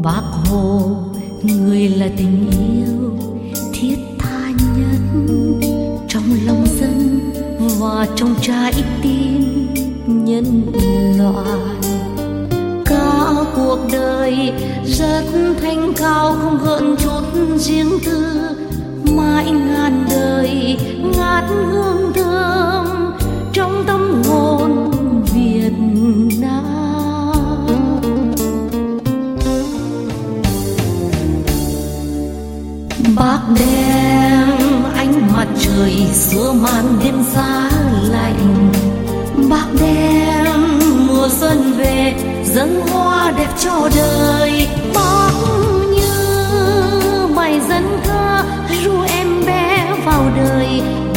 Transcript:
Bác Hồ người là tình yêu thiết tha nhất trong lòng dân và trong trái tim nhân loại. Cả cuộc đời rất thanh cao không gợn chút riêng tư, mãi ngàn đời ngát hương thơm trong tâm hồn Việt Nam. Bác đem ánh mặt trời xua màn đêm giá lạnh, bác đem mùa xuân về dâng hoa đẹp cho đời. Bác như bài dân ca ru em bé vào đời,